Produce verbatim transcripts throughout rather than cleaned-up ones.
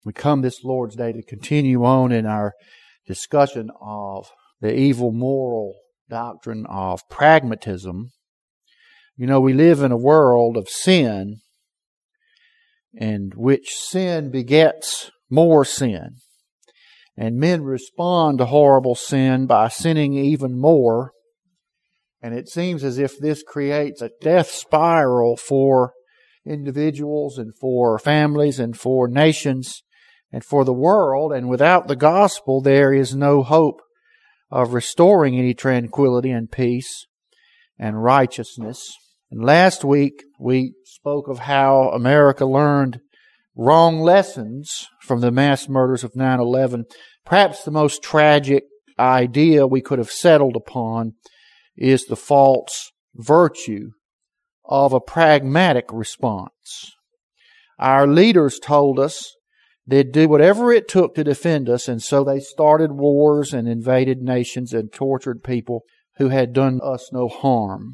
We come this Lord's Day to continue on in our discussion of the evil moral doctrine of pragmatism. You know, we live in a world of sin, in which sin begets more sin. And men respond to horrible sin by sinning even more. And it seems as if this creates a death spiral for individuals and for families and for nations and for the world. And without the gospel, there is no hope of restoring any tranquility and peace and righteousness. And last week, we spoke of how America learned wrong lessons from the mass murders of nine eleven. Perhaps the most tragic idea we could have settled upon is the false virtue of a pragmatic response. Our leaders told us they'd do whatever it took to defend us, and so they started wars and invaded nations and tortured people who had done us no harm.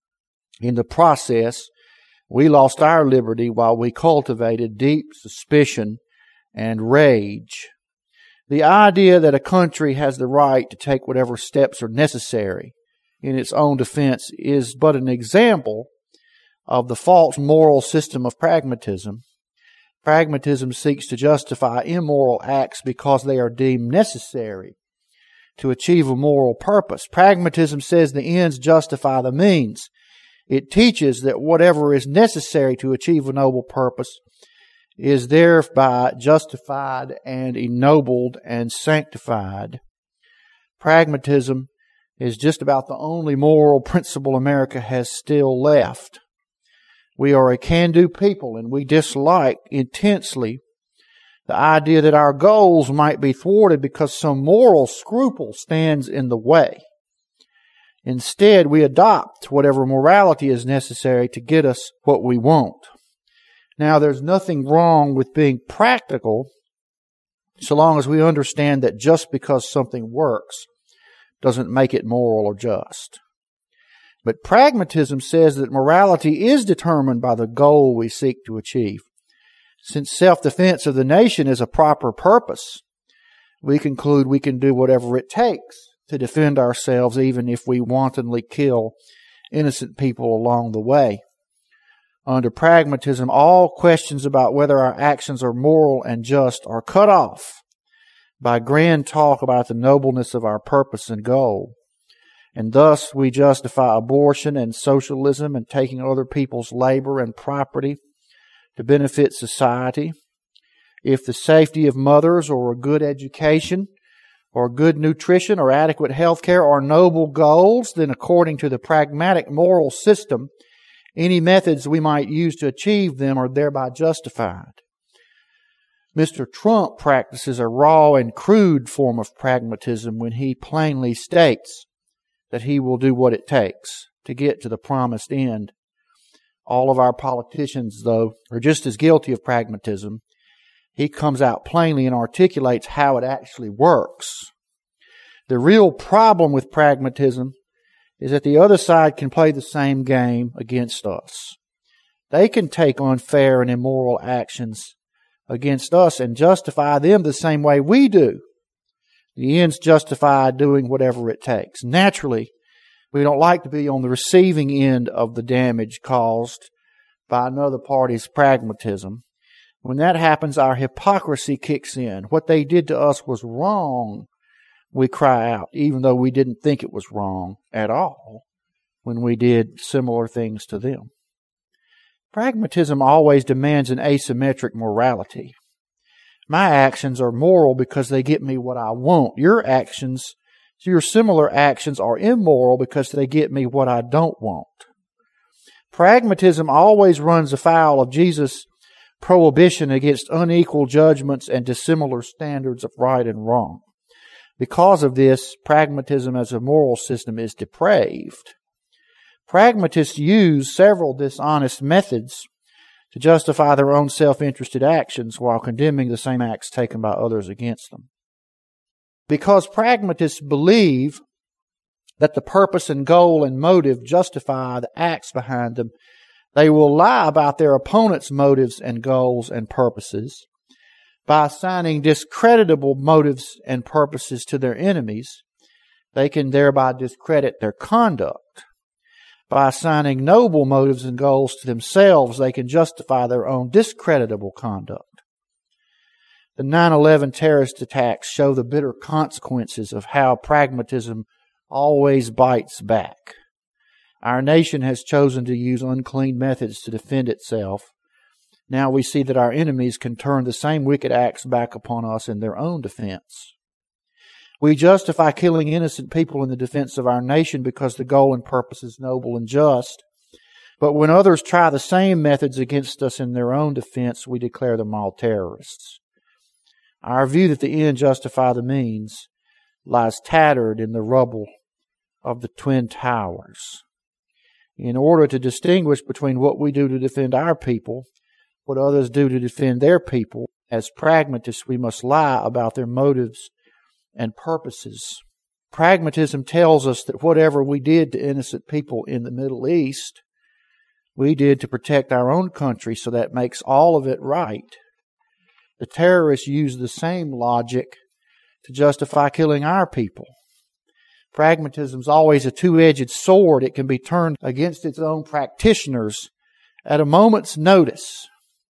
In the process, we lost our liberty while we cultivated deep suspicion and rage. The idea that a country has the right to take whatever steps are necessary in its own defense is but an example of the false moral system of pragmatism. Pragmatism seeks to justify immoral acts because they are deemed necessary to achieve a moral purpose. Pragmatism says the ends justify the means. It teaches that whatever is necessary to achieve a noble purpose is thereby justified and ennobled and sanctified. Pragmatism is just about the only moral principle America has still left. We are a can-do people, and we dislike intensely the idea that our goals might be thwarted because some moral scruple stands in the way. Instead, we adopt whatever morality is necessary to get us what we want. Now, there's nothing wrong with being practical so long as we understand that just because something works doesn't make it moral or just. But pragmatism says that morality is determined by the goal we seek to achieve. Since self-defense of the nation is a proper purpose, we conclude we can do whatever it takes to defend ourselves, even if we wantonly kill innocent people along the way. Under pragmatism, all questions about whether our actions are moral and just are cut off by grand talk about the nobleness of our purpose and goal. And thus we justify abortion and socialism and taking other people's labor and property to benefit society. If the safety of mothers or a good education or good nutrition or adequate health care are noble goals, then according to the pragmatic moral system, any methods we might use to achieve them are thereby justified. Mister Trump practices a raw and crude form of pragmatism when he plainly states that he will do what it takes to get to the promised end. All of our politicians, though, are just as guilty of pragmatism. He comes out plainly and articulates how it actually works. The real problem with pragmatism is that the other side can play the same game against us. They can take unfair and immoral actions against us and justify them the same way we do. The ends justify doing whatever it takes. Naturally, we don't like to be on the receiving end of the damage caused by another party's pragmatism. When that happens, our hypocrisy kicks in. What they did to us was wrong, we cry out, even though we didn't think it was wrong at all when we did similar things to them. Pragmatism always demands an asymmetric morality. My actions are moral because they get me what I want. Your actions, your similar actions are immoral because they get me what I don't want. Pragmatism always runs afoul of Jesus' prohibition against unequal judgments and dissimilar standards of right and wrong. Because of this, pragmatism as a moral system is depraved. Pragmatists use several dishonest methods to justify their own self-interested actions while condemning the same acts taken by others against them. Because pragmatists believe that the purpose and goal and motive justify the acts behind them, they will lie about their opponent's motives and goals and purposes. By assigning discreditable motives and purposes to their enemies, they can thereby discredit their conduct. By assigning noble motives and goals to themselves, they can justify their own discreditable conduct. The nine eleven terrorist attacks show the bitter consequences of how pragmatism always bites back. Our nation has chosen to use unclean methods to defend itself. Now we see that our enemies can turn the same wicked acts back upon us in their own defense. We justify killing innocent people in the defense of our nation because the goal and purpose is noble and just. But when others try the same methods against us in their own defense, we declare them all terrorists. Our view that the end justify the means lies tattered in the rubble of the Twin Towers. In order to distinguish between what we do to defend our people, what others do to defend their people, as pragmatists we must lie about their motives and purposes. Pragmatism tells us that whatever we did to innocent people in the Middle East, we did to protect our own country, so that makes all of it right. The terrorists use the same logic to justify killing our people. Pragmatism is always a two-edged sword. It can be turned against its own practitioners at a moment's notice.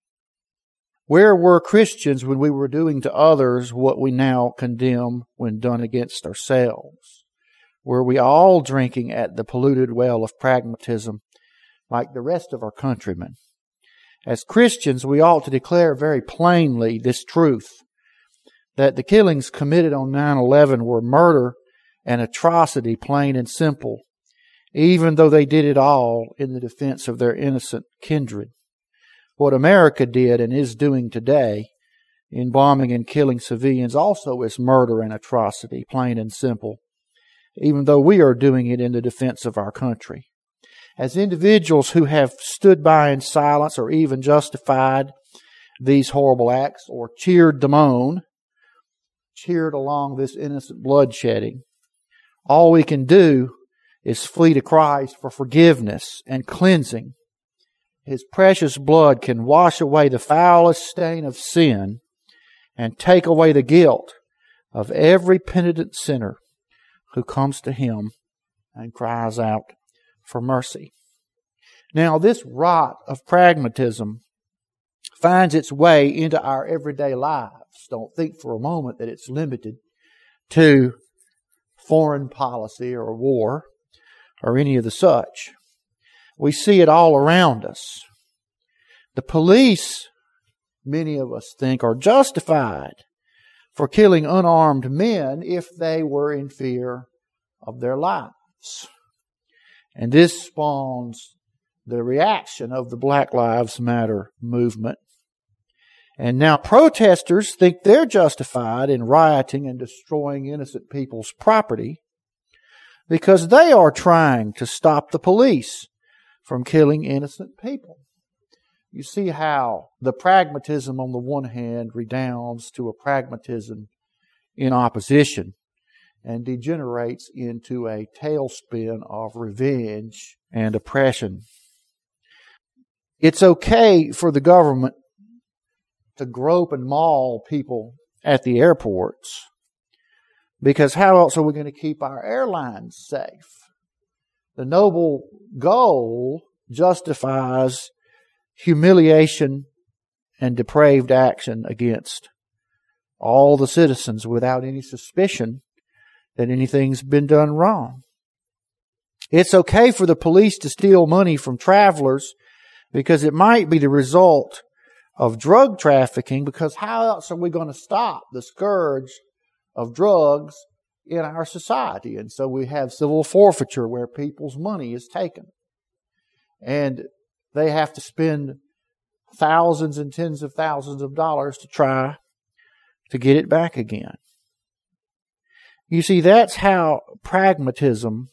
Where were Christians when we were doing to others what we now condemn when done against ourselves? Were we all drinking at the polluted well of pragmatism like the rest of our countrymen? As Christians, we ought to declare very plainly this truth, that the killings committed on nine eleven were murder and atrocity, plain and simple, even though they did it all in the defense of their innocent kindred. What America did and is doing today in bombing and killing civilians also is murder and atrocity, plain and simple, even though we are doing it in the defense of our country. As individuals who have stood by in silence or even justified these horrible acts or cheered them on, cheered along this innocent bloodshedding, all we can do is flee to Christ for forgiveness and cleansing. His precious blood can wash away the foulest stain of sin and take away the guilt of every penitent sinner who comes to Him and cries out for mercy. Now, this rot of pragmatism finds its way into our everyday lives. Don't think for a moment that it's limited to foreign policy or war or any of the such. We see it all around us. The police, many of us think, are justified for killing unarmed men if they were in fear of their lives. And this spawns the reaction of the Black Lives Matter movement. And now protesters think they're justified in rioting and destroying innocent people's property because they are trying to stop the police from killing innocent people. You see how the pragmatism on the one hand redounds to a pragmatism in opposition and degenerates into a tailspin of revenge and oppression. It's okay for the government to grope and maul people at the airports, because how else are we going to keep our airlines safe? The noble goal justifies humiliation and depraved action against all the citizens without any suspicion that anything's been done wrong. It's okay for the police to steal money from travelers because it might be the result of drug trafficking, because how else are we going to stop the scourge of drugs in our society? And so we have civil forfeiture where people's money is taken. And they have to spend thousands and tens of thousands of dollars to try to get it back again. You see, that's how pragmatism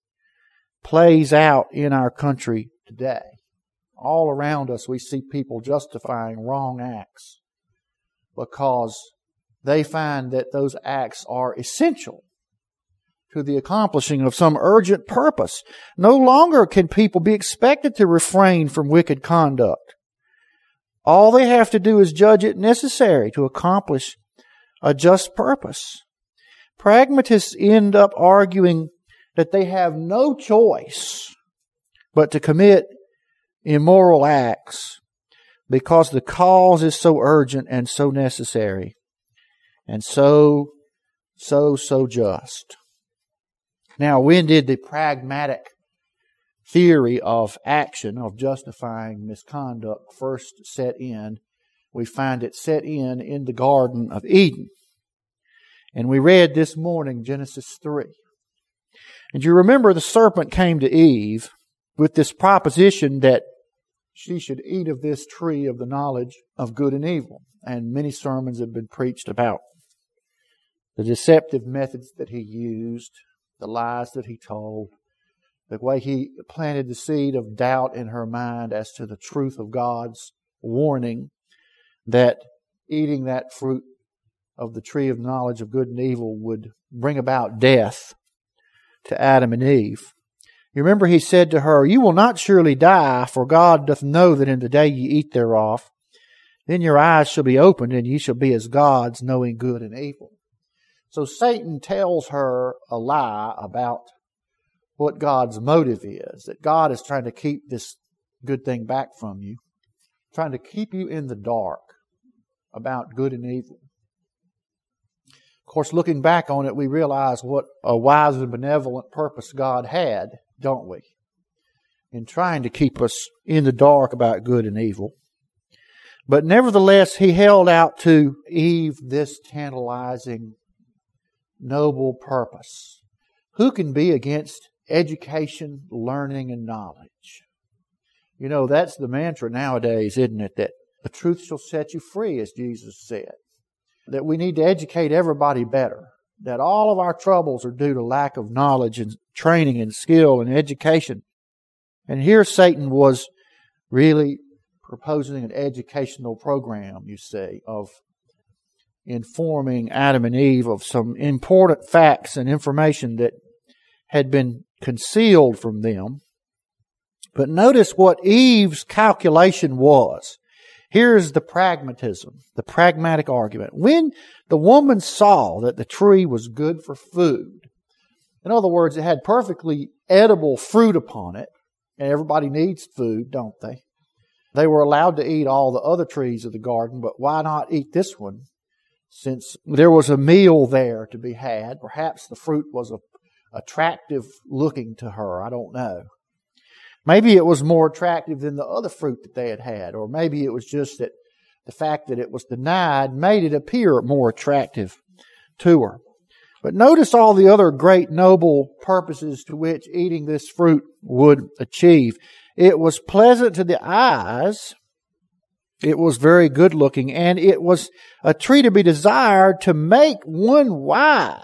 plays out in our country today. All around us we see people justifying wrong acts because they find that those acts are essential to the accomplishing of some urgent purpose. No longer can people be expected to refrain from wicked conduct. All they have to do is judge it necessary to accomplish a just purpose. Pragmatists end up arguing that they have no choice but to commit immoral acts because the cause is so urgent and so necessary and so, so, so just. Now, when did the pragmatic theory of action, of justifying misconduct, first set in? We find it set in in the Garden of Eden. And we read this morning Genesis three. And you remember the serpent came to Eve with this proposition that she should eat of this tree of the knowledge of good and evil. And many sermons have been preached about the deceptive methods that he used, the lies that he told, the way he planted the seed of doubt in her mind as to the truth of God's warning that eating that fruit of the tree of knowledge of good and evil would bring about death to Adam and Eve. You remember he said to her, "You will not surely die, for God doth know that in the day ye eat thereof, then your eyes shall be opened, and ye shall be as gods, knowing good and evil." So Satan tells her a lie about what God's motive is, that God is trying to keep this good thing back from you, trying to keep you in the dark about good and evil. Of course, looking back on it, we realize what a wise and benevolent purpose God had, don't we? In trying to keep us in the dark about good and evil. But nevertheless, He held out to Eve this tantalizing, noble purpose. Who can be against education, learning, and knowledge? You know, that's the mantra nowadays, isn't it? That the truth shall set you free, as Jesus said. That we need to educate everybody better. That all of our troubles are due to lack of knowledge and training and skill and education. And here Satan was really proposing an educational program, you see, of informing Adam and Eve of some important facts and information that had been concealed from them. But notice what Eve's calculation was. Here's the pragmatism, the pragmatic argument. When the woman saw that the tree was good for food, in other words, it had perfectly edible fruit upon it, and everybody needs food, don't they? They were allowed to eat all the other trees of the garden, but why not eat this one? Since there was a meal there to be had, perhaps the fruit was a, attractive looking to her, I don't know. Maybe it was more attractive than the other fruit that they had had, or maybe it was just that the fact that it was denied made it appear more attractive to her. But notice all the other great noble purposes to which eating this fruit would achieve. It was pleasant to the eyes, it was very good looking, and it was a tree to be desired to make one wise.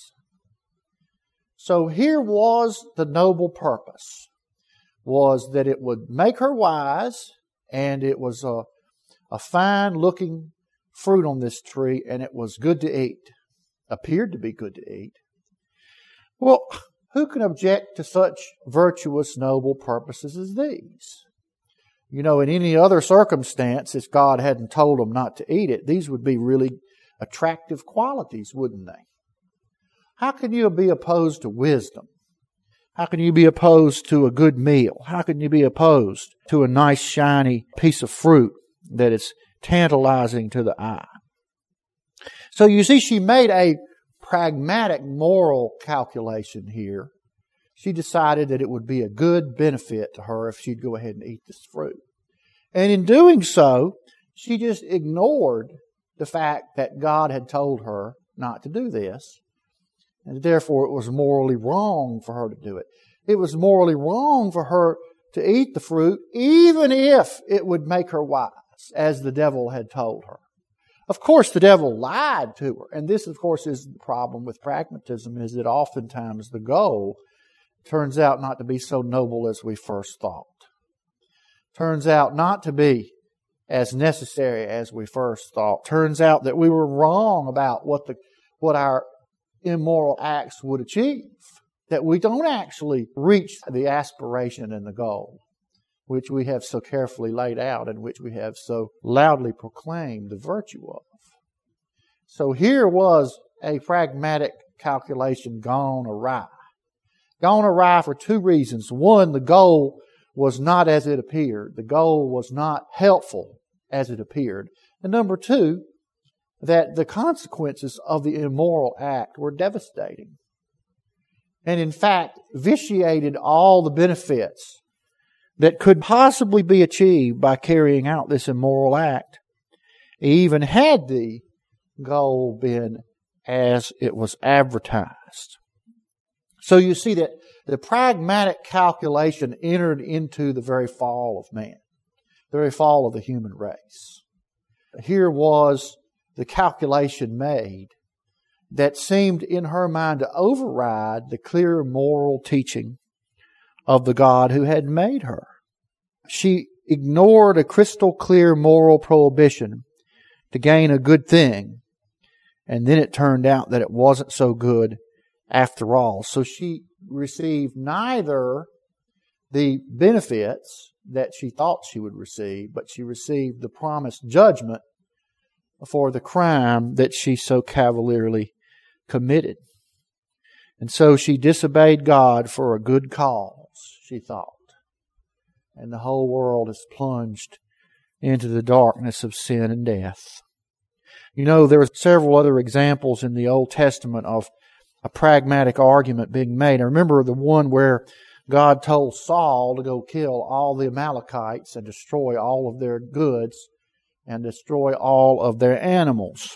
So here was the noble purpose. Was that it would make her wise, and it was a, a fine-looking fruit on this tree, and it was good to eat. Appeared to be good to eat. Well, who can object to such virtuous, noble purposes as these? You know, in any other circumstance, if God hadn't told them not to eat it, these would be really attractive qualities, wouldn't they? How can you be opposed to wisdom? How can you be opposed to a good meal? How can you be opposed to a nice, shiny piece of fruit that is tantalizing to the eye? So you see, she made a pragmatic moral calculation here. She decided that it would be a good benefit to her if she'd go ahead and eat this fruit. And in doing so, she just ignored the fact that God had told her not to do this. And therefore, it was morally wrong for her to do it. It was morally wrong for her to eat the fruit, even if it would make her wise, as the devil had told her. Of course, the devil lied to her. And this, of course, is the problem with pragmatism, is that oftentimes the goal turns out not to be so noble as we first thought. Turns out not to be as necessary as we first thought. Turns out that we were wrong about what the what our immoral acts would achieve, that we don't actually reach the aspiration and the goal. which we have so carefully laid out and which we have so loudly proclaimed the virtue of. So here was a pragmatic calculation gone awry. Gone awry for two reasons. One, the goal was not as it appeared. The goal was not helpful as it appeared. And number two, that the consequences of the immoral act were devastating. And in fact, vitiated all the benefits that could possibly be achieved by carrying out this immoral act, even had the goal been as it was advertised. So you see that the pragmatic calculation entered into the very fall of man, the very fall of the human race. Here was the calculation made that seemed in her mind to override the clear moral teaching of the God who had made her. She ignored a crystal clear moral prohibition to gain a good thing, and then it turned out that it wasn't so good after all. So she received neither the benefits that she thought she would receive, but she received the promised judgment for the crime that she so cavalierly committed. And so she disobeyed God for a good cause, she thought. And the whole world is plunged into the darkness of sin and death. You know, there are several other examples in the Old Testament of a pragmatic argument being made. I remember the one where God told Saul to go kill all the Amalekites and destroy all of their goods and destroy all of their animals.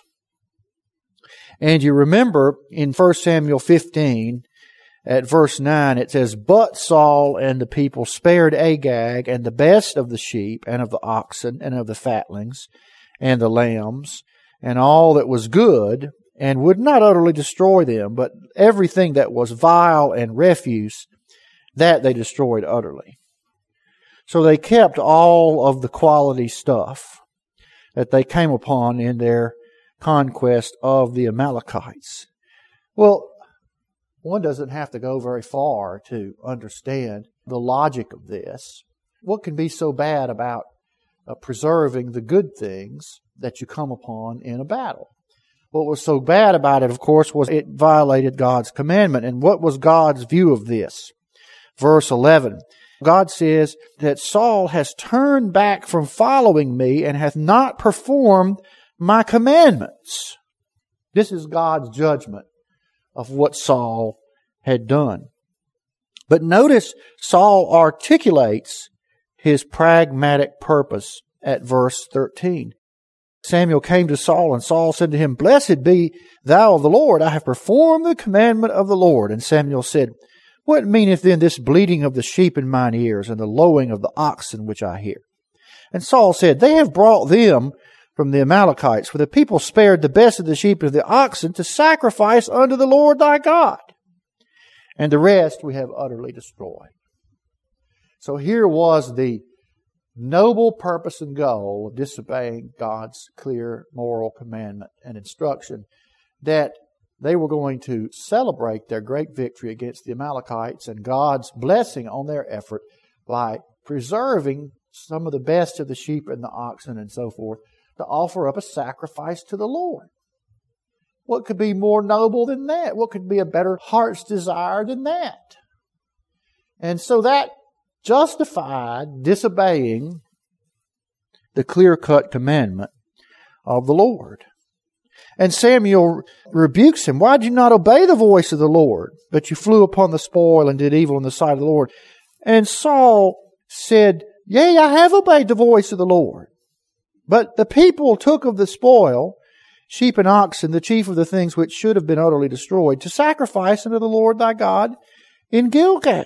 And you remember in First Samuel fifteen, at verse nine, it says, "But Saul and the people spared Agag and the best of the sheep and of the oxen and of the fatlings and the lambs and all that was good, and would not utterly destroy them, but everything that was vile and refuse, that they destroyed utterly." So they kept all of the quality stuff that they came upon in their conquest of the Amalekites. Well, one doesn't have to go very far to understand the logic of this. What can be so bad about uh, preserving the good things that you come upon in a battle? What was so bad about it, of course, was it violated God's commandment. And what was God's view of this? Verse eleven, God says that Saul has turned back from following me and hath not performed my commandments. This is God's judgment of what Saul had done. But notice Saul articulates his pragmatic purpose at verse thirteen. Samuel came to Saul, and Saul said to him, "Blessed be thou of the Lord, I have performed the commandment of the Lord." And Samuel said, "What meaneth then this bleating of the sheep in mine ears, and the lowing of the oxen which I hear?" And Saul said, "They have brought them from the Amalekites, for the people spared the best of the sheep and of the oxen to sacrifice unto the Lord thy God. And the rest we have utterly destroyed." So here was the noble purpose and goal of disobeying God's clear moral commandment and instruction, that they were going to celebrate their great victory against the Amalekites and God's blessing on their effort by preserving some of the best of the sheep and the oxen and so forth to offer up a sacrifice to the Lord. What could be more noble than that? What could be a better heart's desire than that? And so that justified disobeying the clear-cut commandment of the Lord. And Samuel rebukes him. "Why did you not obey the voice of the Lord? But you flew upon the spoil and did evil in the sight of the Lord." And Saul said, "Yea, I have obeyed the voice of the Lord. But the people took of the spoil, sheep and oxen, the chief of the things which should have been utterly destroyed, to sacrifice unto the Lord thy God in Gilgal."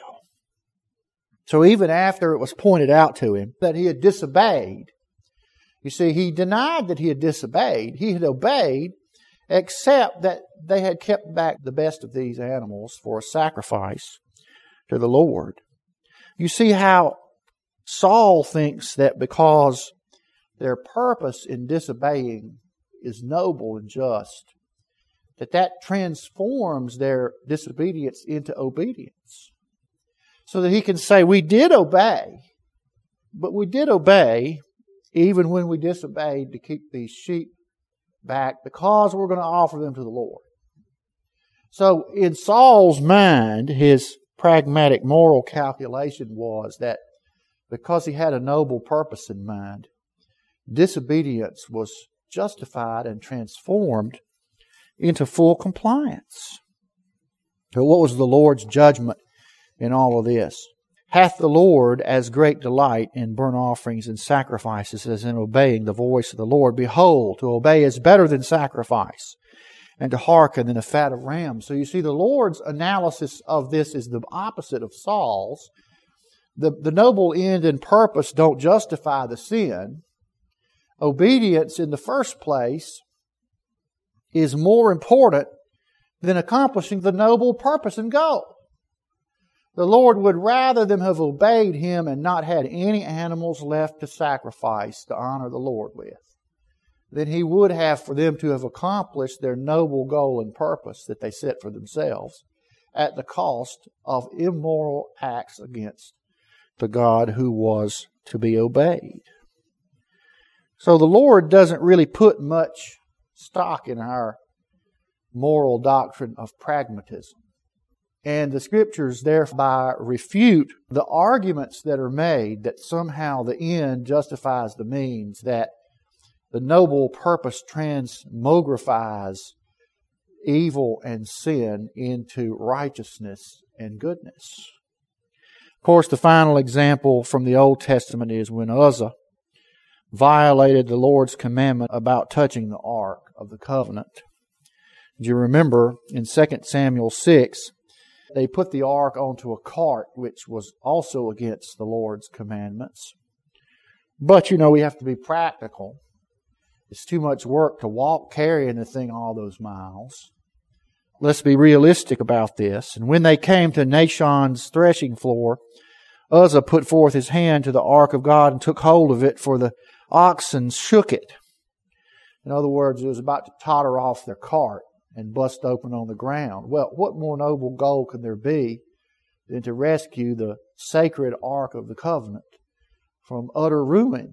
So even after it was pointed out to him that he had disobeyed, you see, he denied that he had disobeyed. He had obeyed, except that they had kept back the best of these animals for a sacrifice to the Lord. You see how Saul thinks that because their purpose in disobeying is noble and just, that that transforms their disobedience into obedience. So that he can say, "We did obey, but we did obey, even when we disobeyed, to keep these sheep back because we're going to offer them to the Lord. So in Saul's mind, his pragmatic moral calculation was that because he had a noble purpose in mind, disobedience was justified and transformed into full compliance. So what was the Lord's judgment in all of this? Hath the Lord as great delight in burnt offerings and sacrifices as in obeying the voice of the Lord? Behold, to obey is better than sacrifice, and to hearken than the fat of rams. So you see, the Lord's analysis of this is the opposite of Saul's. The, the noble end and purpose don't justify the sin. Obedience in the first place is more important than accomplishing the noble purpose and goal. The Lord would rather them have obeyed Him and not had any animals left to sacrifice to honor the Lord with than He would have for them to have accomplished their noble goal and purpose that they set for themselves at the cost of immoral acts against the God who was to be obeyed. So the Lord doesn't really put much stock in our moral doctrine of pragmatism. And the Scriptures thereby refute the arguments that are made that somehow the end justifies the means, that the noble purpose transmogrifies evil and sin into righteousness and goodness. Of course, the final example from the Old Testament is when Uzzah violated the Lord's commandment about touching the Ark of the Covenant. Do you remember in Second Samuel six, they put the ark onto a cart, which was also against the Lord's commandments. But, you know, we have to be practical. It's too much work to walk carrying the thing all those miles. Let's be realistic about this. And when they came to Nashon's threshing floor, Uzzah put forth his hand to the ark of God and took hold of it, for the oxen shook it. In other words, it was about to totter off their cart and bust open on the ground. Well, what more noble goal can there be than to rescue the sacred Ark of the Covenant from utter ruin?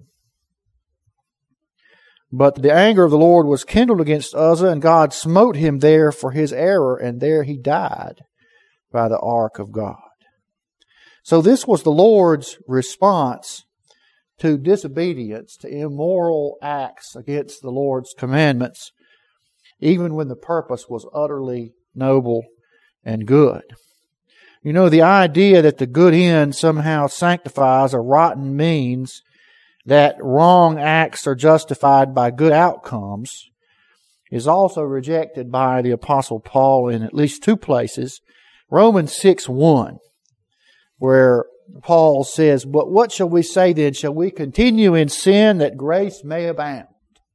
But the anger of the Lord was kindled against Uzzah, and God smote him there for his error, and there he died by the Ark of God. So this was the Lord's response to disobedience, to immoral acts against the Lord's commandments, even when the purpose was utterly noble and good. You know, the idea that the good end somehow sanctifies a rotten means that wrong acts are justified by good outcomes is also rejected by the Apostle Paul in at least two places. Romans six one, where Paul says, "But what shall we say then? Shall we continue in sin that grace may abound?"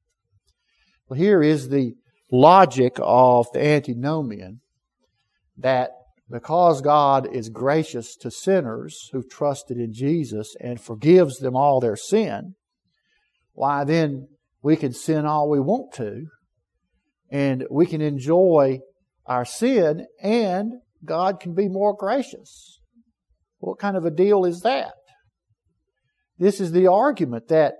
Well, here is the logic of the antinomian, that because God is gracious to sinners who've trusted in Jesus and forgives them all their sin, why then we can sin all we want to, and we can enjoy our sin, and God can be more gracious. What kind of a deal is that? This is the argument that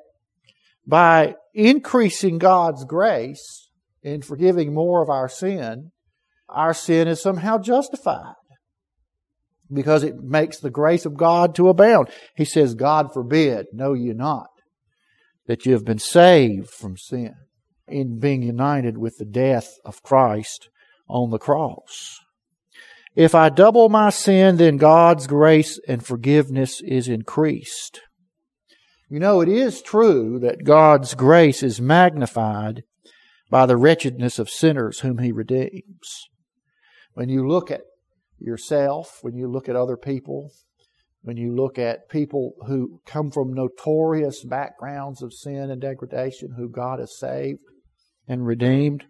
by increasing God's grace in forgiving more of our sin, our sin is somehow justified because it makes the grace of God to abound. He says, "God forbid, know ye not, that you have been saved from sin in being united with the death of Christ on the cross. If I double my sin, then God's grace and forgiveness is increased." You know, it is true that God's grace is magnified by the wretchedness of sinners whom He redeems. When you look at yourself, when you look at other people, when you look at people who come from notorious backgrounds of sin and degradation, who God has saved and redeemed,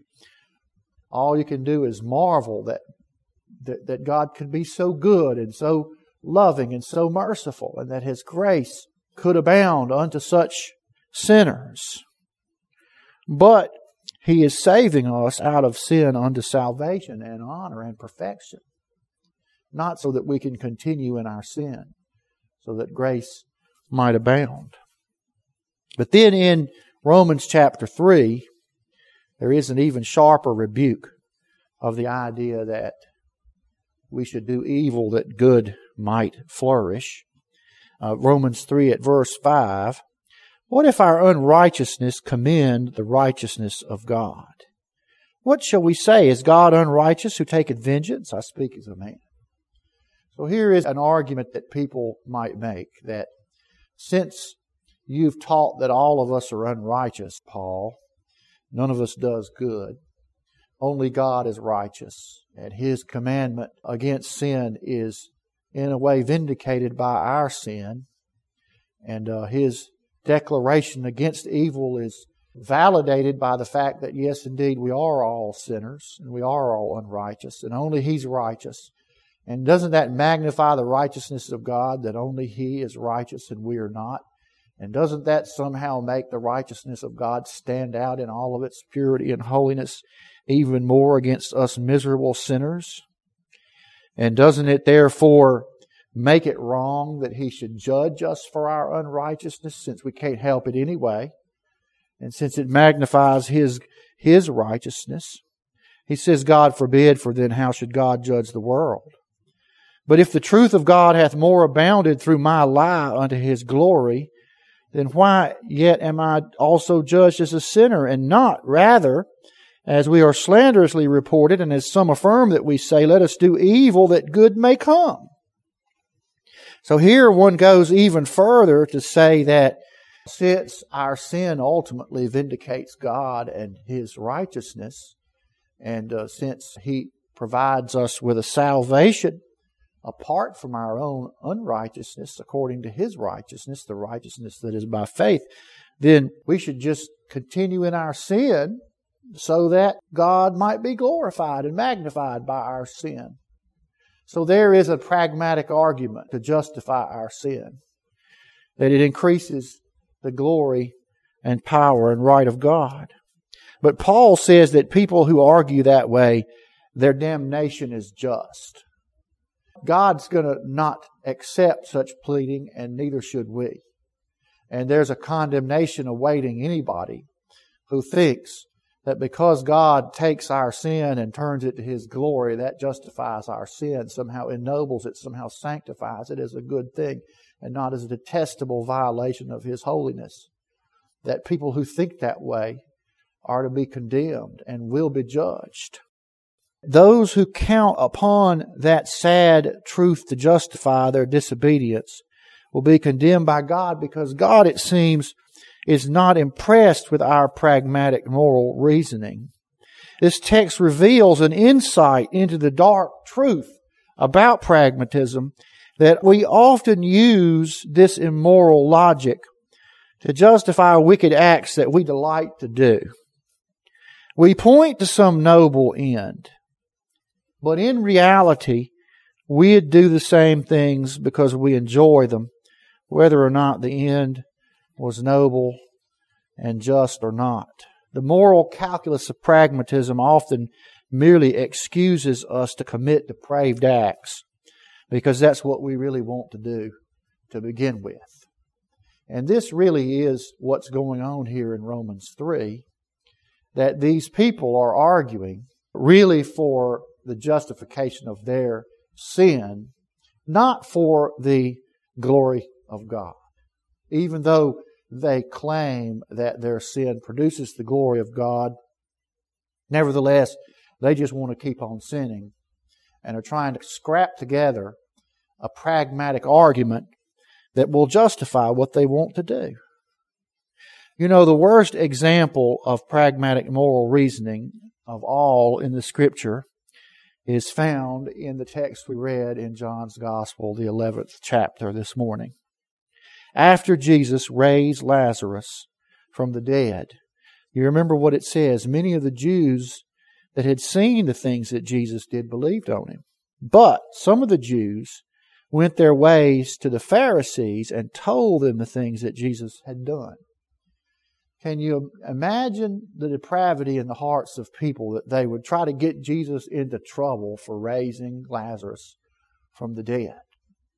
all you can do is marvel that, that, that God could be so good and so loving and so merciful, and that His grace could abound unto such sinners. But He is saving us out of sin unto salvation and honor and perfection. Not so that we can continue in our sin, so that grace might abound. But then in Romans chapter three, there is an even sharper rebuke of the idea that we should do evil that good might flourish. Uh, Romans three at verse five. What if our unrighteousness commend the righteousness of God? What shall we say? Is God unrighteous who taketh vengeance? I speak as a man. So here is an argument that people might make, that since you've taught that all of us are unrighteous, Paul, none of us does good, only God is righteous, and His commandment against sin is in a way vindicated by our sin, and uh, His declaration against evil is validated by the fact that, yes, indeed, we are all sinners, and we are all unrighteous, and only He's righteous. And doesn't that magnify the righteousness of God, that only He is righteous and we are not? And doesn't that somehow make the righteousness of God stand out in all of its purity and holiness even more against us miserable sinners? And doesn't it therefore make it wrong that He should judge us for our unrighteousness, since we can't help it anyway? And since it magnifies His, His righteousness, He says, God forbid, for then how should God judge the world? But if the truth of God hath more abounded through my lie unto His glory, then why yet am I also judged as a sinner, and not rather, as we are slanderously reported, and as some affirm that we say, let us do evil that good may come? So here one goes even further to say that since our sin ultimately vindicates God and His righteousness, and uh, since He provides us with a salvation apart from our own unrighteousness, according to His righteousness, the righteousness that is by faith, then we should just continue in our sin so that God might be glorified and magnified by our sin. So there is a pragmatic argument to justify our sin, that it increases the glory and power and right of God. But Paul says that people who argue that way, their damnation is just. God's going to not accept such pleading, and neither should we. And there's a condemnation awaiting anybody who thinks that because God takes our sin and turns it to His glory, that justifies our sin, somehow ennobles it, somehow sanctifies it as a good thing, and not as a detestable violation of His holiness. That people who think that way are to be condemned and will be judged. Those who count upon that sad truth to justify their disobedience will be condemned by God, because God, it seems, is not impressed with our pragmatic moral reasoning. This text reveals an insight into the dark truth about pragmatism, that we often use this immoral logic to justify wicked acts that we delight to do. We point to some noble end, but in reality, we'd do the same things because we enjoy them, whether or not the end was noble and just or not. The moral calculus of pragmatism often merely excuses us to commit depraved acts, because that's what we really want to do to begin with. And this really is what's going on here in Romans three, that these people are arguing really for the justification of their sin, not for the glory of God. Even though they claim that their sin produces the glory of God, nevertheless, they just want to keep on sinning and are trying to scrap together a pragmatic argument that will justify what they want to do. You know, the worst example of pragmatic moral reasoning of all in the Scripture is found in the text we read in John's Gospel, the eleventh chapter this morning. After Jesus raised Lazarus from the dead, you remember what it says. Many of the Jews that had seen the things that Jesus did believed on Him. But some of the Jews went their ways to the Pharisees and told them the things that Jesus had done. Can you imagine the depravity in the hearts of people, that they would try to get Jesus into trouble for raising Lazarus from the dead?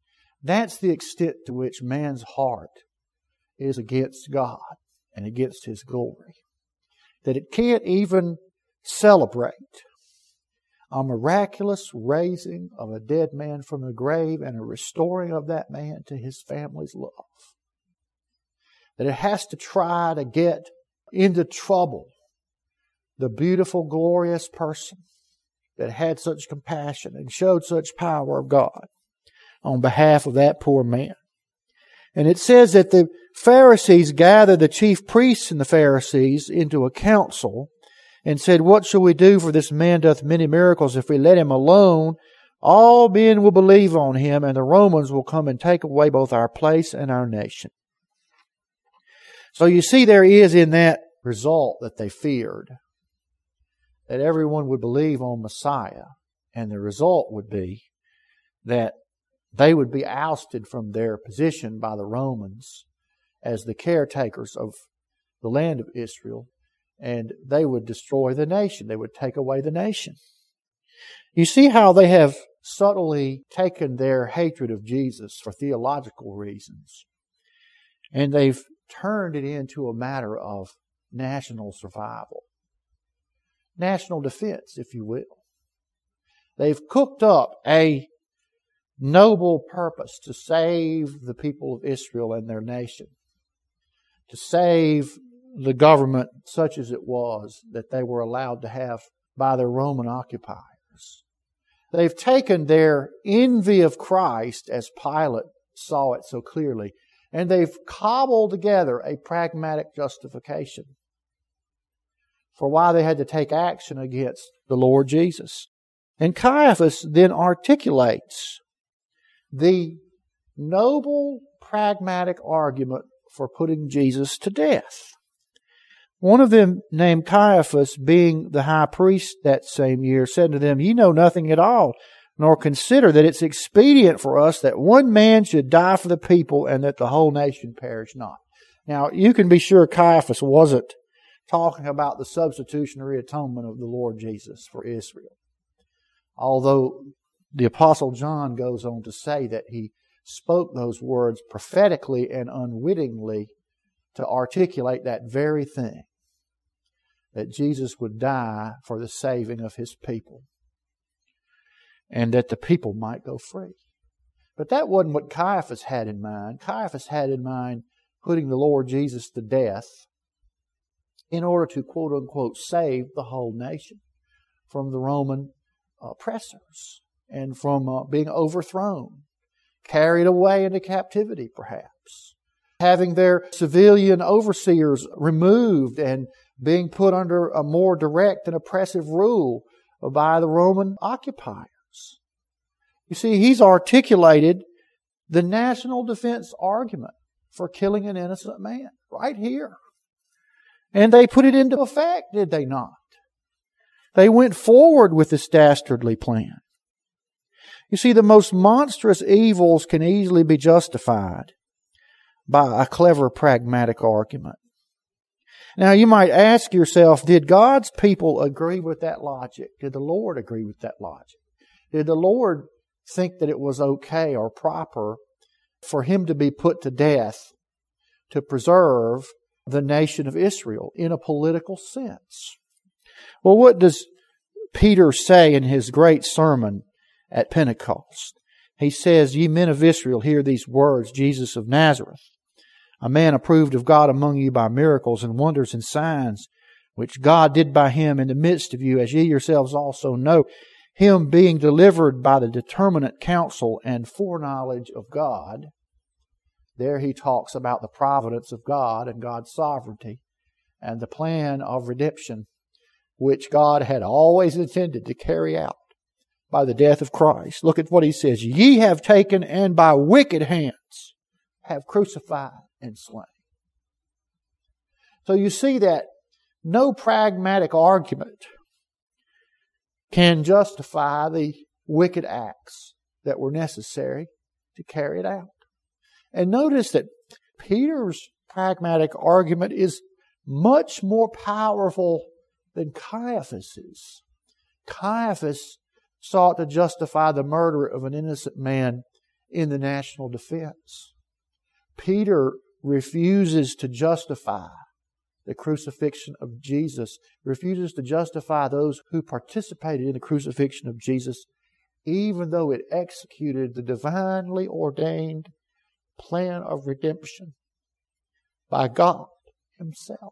That's the extent to which man's heart is against God and against His glory. That it can't even celebrate a miraculous raising of a dead man from the grave and a restoring of that man to his family's love. That it has to try to get into trouble the beautiful, glorious person that had such compassion and showed such power of God on behalf of that poor man. And it says that the Pharisees gathered the chief priests and the Pharisees into a council and said, "What shall we do? For this man doth many miracles. If we let him alone, all men will believe on him, and the Romans will come and take away both our place and our nation." So you see, there is in that result that they feared, that everyone would believe on Messiah, and the result would be that they would be ousted from their position by the Romans as the caretakers of the land of Israel, and they would destroy the nation. They would take away the nation. You see how they have subtly taken their hatred of Jesus for theological reasons, and they've turned it into a matter of national survival. National defense, if you will. They've cooked up a noble purpose to save the people of Israel and their nation, to save the government such as it was that they were allowed to have by their Roman occupiers. They've taken their envy of Christ, as Pilate saw it so clearly, and they've cobbled together a pragmatic justification for why they had to take action against the Lord Jesus. And Caiaphas then articulates the noble, pragmatic argument for putting Jesus to death. One of them, named Caiaphas, being the high priest that same year, said to them, "Ye know nothing at all, nor consider that it's expedient for us that one man should die for the people, and that the whole nation perish not." Now, you can be sure Caiaphas wasn't talking about the substitutionary atonement of the Lord Jesus for Israel. Although the Apostle John goes on to say that he spoke those words prophetically and unwittingly to articulate that very thing, that Jesus would die for the saving of His people, and that the people might go free. But that wasn't what Caiaphas had in mind. Caiaphas had in mind putting the Lord Jesus to death in order to, quote unquote, save the whole nation from the Roman oppressors and from uh, being overthrown, carried away into captivity perhaps, having their civilian overseers removed and being put under a more direct and oppressive rule by the Roman occupiers. You see, he's articulated the national defense argument for killing an innocent man right here. And they put it into effect, did they not? They went forward with this dastardly plan. You see, the most monstrous evils can easily be justified by a clever, pragmatic argument. Now, you might ask yourself, did God's people agree with that logic? Did the Lord agree with that logic? Did the Lord think that it was okay or proper for Him to be put to death to preserve the nation of Israel in a political sense? Well, what does Peter say in his great sermon at Pentecost? He says, "Ye men of Israel, hear these words, Jesus of Nazareth, a man approved of God among you by miracles and wonders and signs, which God did by Him in the midst of you, as ye yourselves also know, Him being delivered by the determinate counsel and foreknowledge of God." There he talks about the providence of God and God's sovereignty and the plan of redemption, which God had always intended to carry out by the death of Christ. Look at what he says. "Ye have taken and by wicked hands have crucified and slain." So you see that no pragmatic argument can justify the wicked acts that were necessary to carry it out. And notice that Peter's pragmatic argument is much more powerful than Caiaphas's. Caiaphas sought to justify the murder of an innocent man in the national defense. Peter refuses to justify the crucifixion of Jesus, refuses to justify those who participated in the crucifixion of Jesus, even though it executed the divinely ordained plan of redemption by God Himself.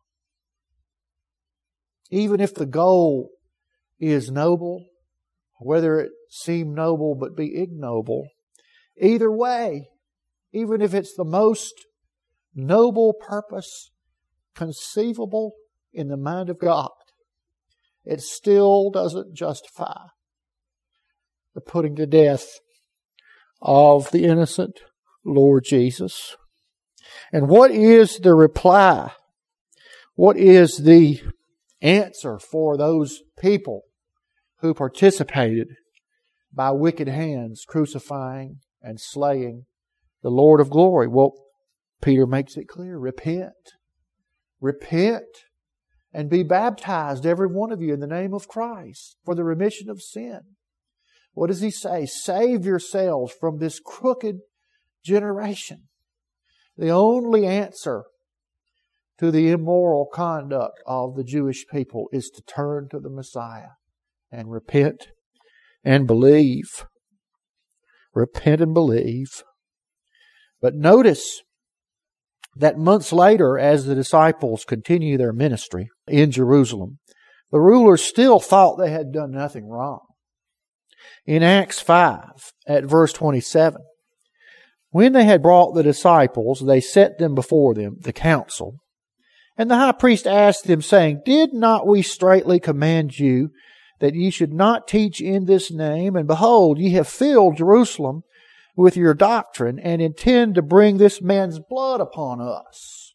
Even if the goal is noble, whether it seem noble but be ignoble, either way, even if it's the most noble purpose conceivable in the mind of God, it still doesn't justify the putting to death of the innocent Lord Jesus. And what is the reply? What is the answer for those people who participated by wicked hands crucifying and slaying the Lord of glory? Well, Peter makes it clear. Repent. Repent and be baptized, every one of you, in the name of Christ for the remission of sin. What does he say? Save yourselves from this crooked generation. The only answer to the immoral conduct of the Jewish people is to turn to the Messiah and repent and believe. Repent and believe. But notice that months later, as the disciples continue their ministry in Jerusalem, the rulers still thought they had done nothing wrong. In Acts five, at verse twenty-seven, when they had brought the disciples, they set them before them, the council. And the high priest asked them, saying, Did not we straitly command you that ye should not teach in this name? And behold, ye have filled Jerusalem with your doctrine, and intend to bring this man's blood upon us.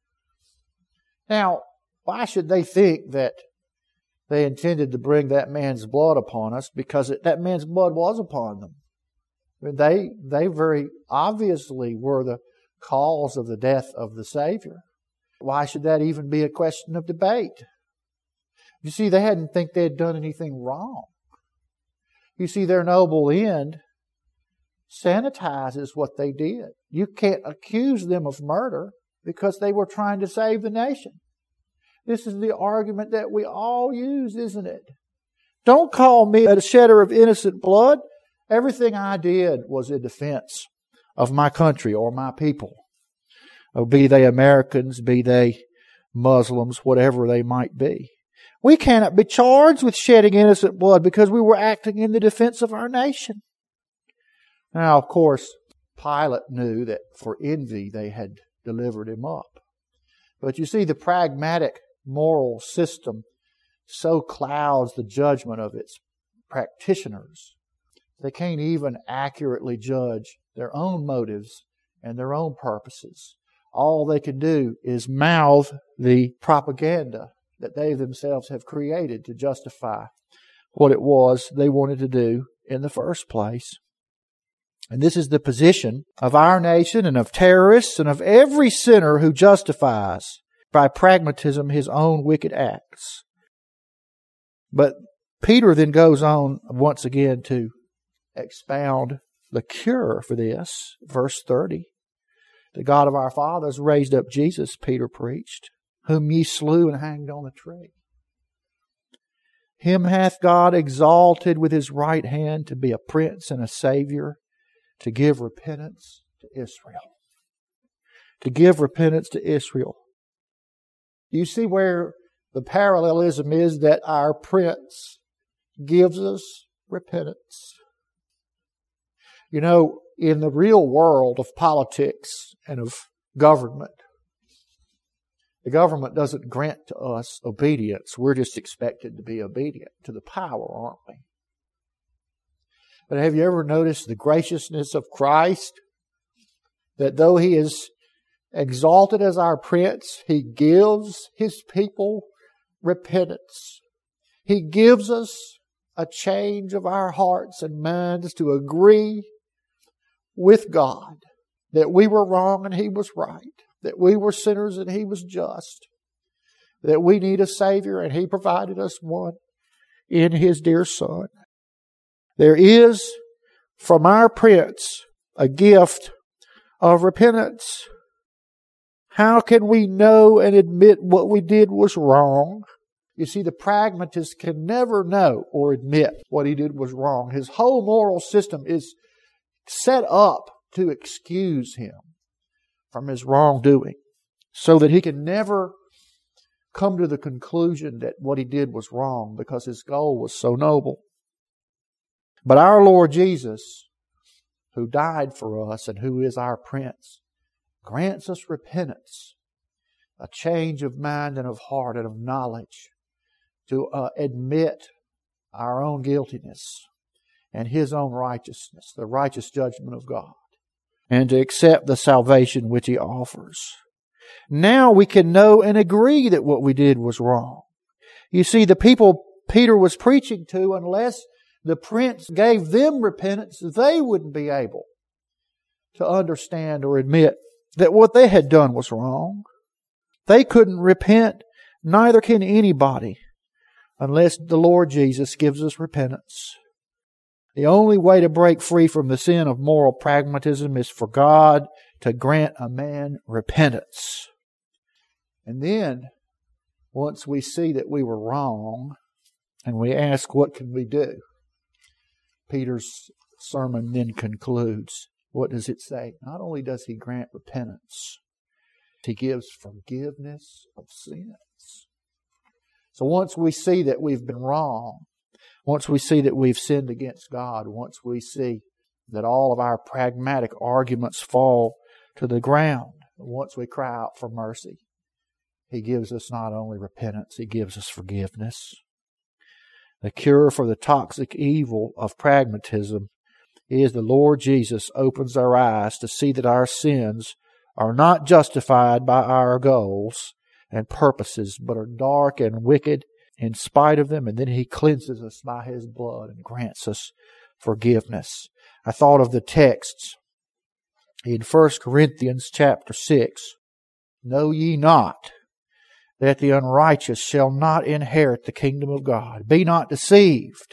Now, why should they think that they intended to bring that man's blood upon us? Because it, that man's blood was upon them. I mean, they, they very obviously were the cause of the death of the Savior. Why should that even be a question of debate? You see, they hadn't think they had done anything wrong. You see, their noble end sanitizes what they did. You can't accuse them of murder because they were trying to save the nation. This is the argument that we all use, isn't it? Don't call me a shedder of innocent blood. Everything I did was in defense of my country or my people. Be they Americans, be they Muslims, whatever they might be. We cannot be charged with shedding innocent blood because we were acting in the defense of our nation. Now, of course, Pilate knew that for envy they had delivered him up. But you see, the pragmatic moral system so clouds the judgment of its practitioners. They can't even accurately judge their own motives and their own purposes. All they can do is mouth the propaganda that they themselves have created to justify what it was they wanted to do in the first place. And this is the position of our nation and of terrorists and of every sinner who justifies by pragmatism his own wicked acts. But Peter then goes on once again to expound the cure for this. Verse thirty. The God of our fathers raised up Jesus, Peter preached, whom ye slew and hanged on the tree. Him hath God exalted with His right hand to be a prince and a Savior, to give repentance to Israel. To give repentance to Israel. You see where the parallelism is, that our Prince gives us repentance. You know, in the real world of politics and of government, the government doesn't grant to us obedience. We're just expected to be obedient to the power, aren't we? But have you ever noticed the graciousness of Christ? That though He is exalted as our Prince, He gives His people repentance. He gives us a change of our hearts and minds to agree with God that we were wrong and He was right, that we were sinners and He was just, that we need a Savior and He provided us one in His dear Son. There is from our Prince a gift of repentance. How can we know and admit what we did was wrong? You see, the pragmatist can never know or admit what he did was wrong. His whole moral system is set up to excuse him from his wrongdoing, so that he can never come to the conclusion that what he did was wrong, because his goal was so noble. But our Lord Jesus, who died for us and who is our Prince, grants us repentance, a change of mind and of heart and of knowledge, to uh, admit our own guiltiness and His own righteousness, the righteous judgment of God, and to accept the salvation which He offers. Now we can know and agree that what we did was wrong. You see, the people Peter was preaching to, unless the Prince gave them repentance, they wouldn't be able to understand or admit that what they had done was wrong. They couldn't repent, neither can anybody, unless the Lord Jesus gives us repentance. The only way to break free from the sin of moral pragmatism is for God to grant a man repentance. And then, once we see that we were wrong, and we ask, what can we do? Peter's sermon then concludes. What does it say? Not only does He grant repentance, He gives forgiveness of sins. So once we see that we've been wrong, once we see that we've sinned against God, once we see that all of our pragmatic arguments fall to the ground, once we cry out for mercy, He gives us not only repentance, He gives us forgiveness. The cure for the toxic evil of pragmatism is the Lord Jesus opens our eyes to see that our sins are not justified by our goals and purposes, but are dark and wicked in spite of them, and then He cleanses us by His blood and grants us forgiveness. I thought of the texts in First Corinthians chapter six. Know ye not that the unrighteous shall not inherit the kingdom of God? Be not deceived.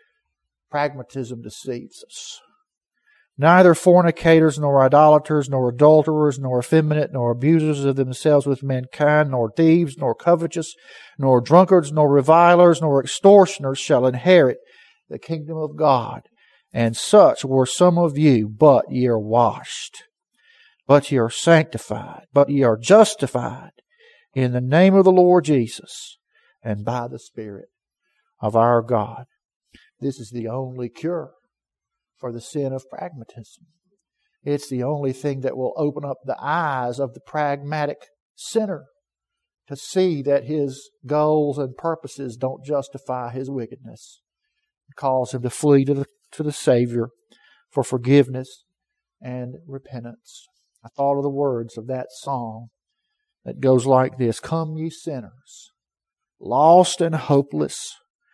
Pragmatism deceives us. Neither fornicators, nor idolaters, nor adulterers, nor effeminate, nor abusers of themselves with mankind, nor thieves, nor covetous, nor drunkards, nor revilers, nor extortioners shall inherit the kingdom of God. And such were some of you, but ye are washed, but ye are sanctified, but ye are justified in the name of the Lord Jesus and by the Spirit of our God. This is the only cure for the sin of pragmatism. It's the only thing that will open up the eyes of the pragmatic sinner to see that his goals and purposes don't justify his wickedness, and cause him to flee to the, to the Savior for forgiveness and repentance. I thought of the words of that song that goes like this: Come ye sinners, lost and hopeless,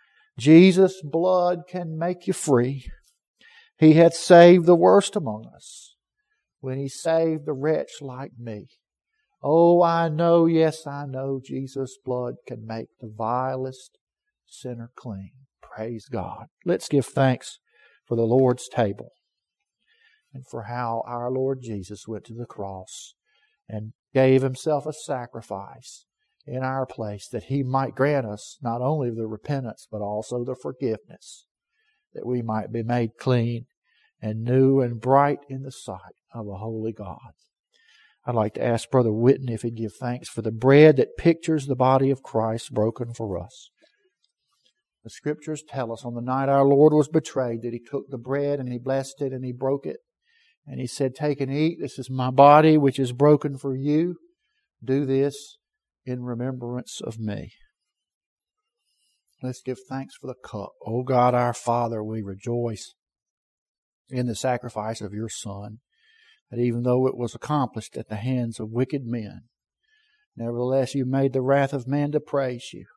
Jesus' blood can make you free. He hath saved the worst among us when He saved a wretch like me. Oh, I know, yes, I know, Jesus' blood can make the vilest sinner clean. Praise God. Let's give thanks for the Lord's table and for how our Lord Jesus went to the cross and gave Himself a sacrifice in our place, that He might grant us not only the repentance but also the forgiveness, that we might be made clean and new and bright in the sight of a holy God. I'd like to ask Brother Whitten if he'd give thanks for the bread that pictures the body of Christ broken for us. The Scriptures tell us on the night our Lord was betrayed that He took the bread and He blessed it and He broke it. And He said, Take and eat. This is my body which is broken for you. Do this in remembrance of me. Let's give thanks for the cup. O God, our Father, we rejoice in the sacrifice of Your Son, that even though it was accomplished at the hands of wicked men, nevertheless You made the wrath of man to praise You.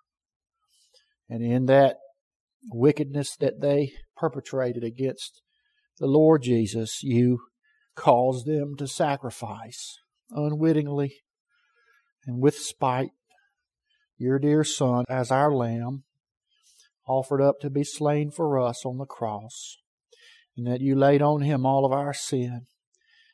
And in that wickedness that they perpetrated against the Lord Jesus, You caused them to sacrifice unwittingly and with spite Your dear Son as our lamb, offered up to be slain for us on the cross, and that You laid on Him all of our sin,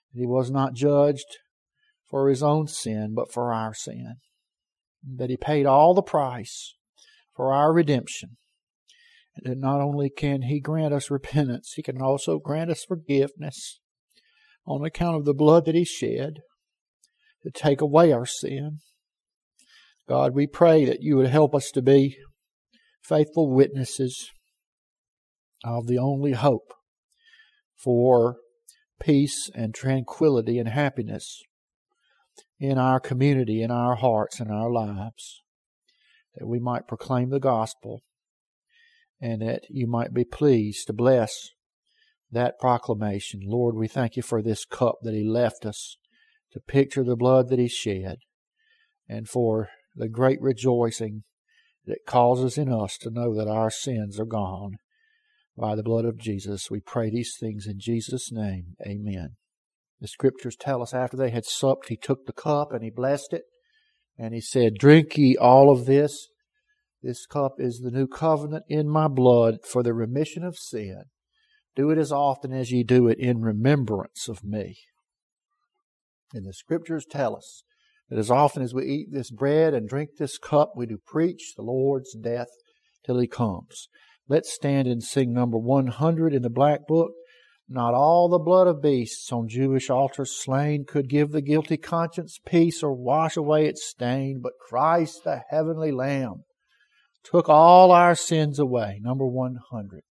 He was not judged for His own sin, but for our sin. That He paid all the price for our redemption. And that not only can He grant us repentance, He can also grant us forgiveness on account of the blood that He shed to take away our sin. God, we pray that You would help us to be faithful witnesses of the only hope for peace and tranquility and happiness in our community, in our hearts, in our lives, that we might proclaim the gospel and that You might be pleased to bless that proclamation. Lord, we thank You for this cup that He left us to picture the blood that He shed, and for the great rejoicing that causes in us to know that our sins are gone by the blood of Jesus. We pray these things in Jesus' name. Amen. The Scriptures tell us after they had supped, He took the cup and He blessed it, and He said, "Drink ye all of this. This cup is the new covenant in My blood for the remission of sin. Do it as often as ye do it in remembrance of Me." And the Scriptures tell us that as often as we eat this bread and drink this cup, we do preach the Lord's death till He comes. Let's stand and sing number one hundred in the Black Book. Not all the blood of beasts on Jewish altars slain could give the guilty conscience peace or wash away its stain, but Christ, the heavenly Lamb, took all our sins away. Number one hundred.